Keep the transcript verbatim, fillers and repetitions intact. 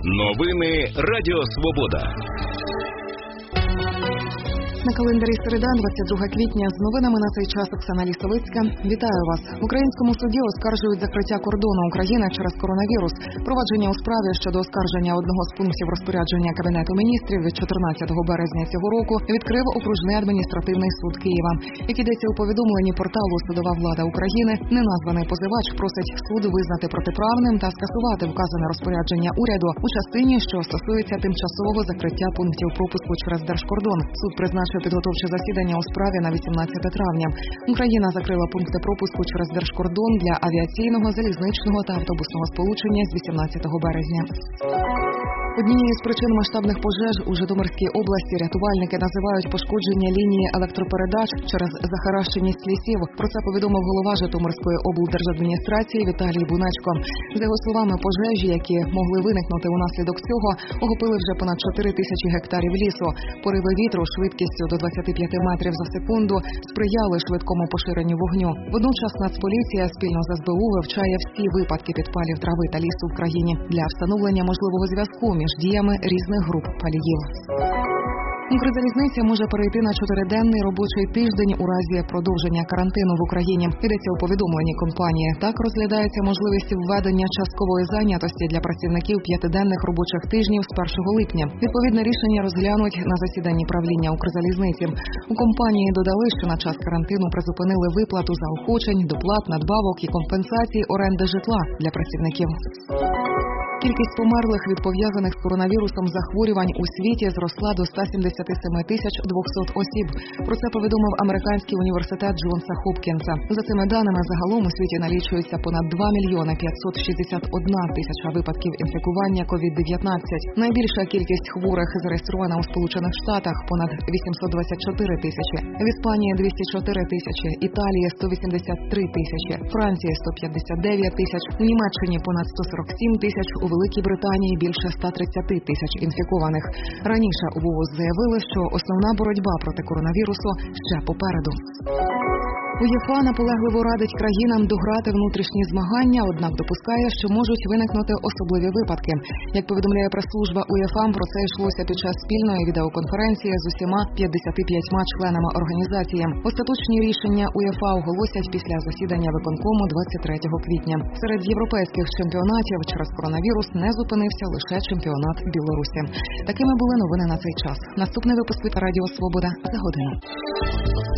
Новини Радіо Свобода. На календарі середа, двадцять другого квітня. З новинами на цей час Оксана Лісовицька. Вітаю вас. В українському суді оскаржують закриття кордону України через коронавірус. Провадження у справі щодо оскарження одного з пунктів розпорядження Кабінету міністрів від чотирнадцятого березня цього року відкрив окружний адміністративний суд Києва. Як ідеться у повідомленні порталу «Судова влада України», неназваний позивач просить суд визнати протиправним та скасувати вказане розпорядження уряду у частині, що стосується тимчасового закриття пунктів пропуску через держкордон. Суд призначив підготовче засідання у справі на вісімнадцяте травня. Україна закрила пункти пропуску через держкордон для авіаційного, залізничного та автобусного сполучення з вісімнадцятого березня. Однією з причин масштабних пожеж у Житомирській області рятувальники називають пошкодження лінії електропередач через захаращеність лісів. Про це повідомив голова Житомирської облдержадміністрації Віталій Бунечко. За його словами, пожежі, які могли виникнути унаслідок цього, охопили вже понад чотири тисячі гектарів лісу. Пориви вітру швидкістю до двадцяти п'яти метрів за секунду сприяли швидкому поширенню вогню. Водночас Нацполіція спільно з ес бе у вивчає всі випадки підпалів трави та лісу в країні для встановлення можливого зв'язку між діями різних груп паліїв. Укрзалізниця може перейти на чотириденний робочий тиждень у разі продовження карантину в Україні. Йдеться у повідомленні компанії. Так розглядається можливість введення часткової зайнятості для працівників п'ятиденних робочих тижнів з першого липня. Відповідне рішення розглянуть на засіданні правління Укрзалізниці. У компанії додали, що на час карантину призупинили виплату заохочень, доплат, надбавок і компенсацій оренди житла для працівників. Кількість померлих від пов'язаних з коронавірусом захворювань у світі зросла до ста сімдесяти семи тисяч двохсот осіб. Про це повідомив американський університет Джонса Хопкінса. За цими даними, загалом у світі налічується понад два мільйони п'ятсот шістдесят одна тисяча випадків інфікування ковід дев'ятнадцять. Найбільша кількість хворих зареєстрована у Сполучених Штатах – понад вісімсот двадцять чотири тисячі, в Іспанії – двісті чотири тисячі, Італії – сто вісімдесят три тисячі, Франції – сто п'ятдесят дев'ять тисяч, у Німеччині – понад сто сорок сім тисяч, у Великій Британії більше ста тридцяти тисяч інфікованих. Раніше у ВООЗ заявили, що основна боротьба проти коронавірусу ще попереду. УЄФА наполегливо радить країнам дограти внутрішні змагання, однак допускає, що можуть виникнути особливі випадки. Як повідомляє прес-служба УЄФА, про це йшлося під час спільної відеоконференції з усіма п'ятдесятьма п'ятьма членами організації. Остаточні рішення УЄФА оголосять після засідання виконкому двадцять третього квітня. Серед європейських чемпіонатів через коронавірус не зупинився лише чемпіонат Білорусі. Такими були новини на цей час. Наступний випуск від Радіо Свобода за годину.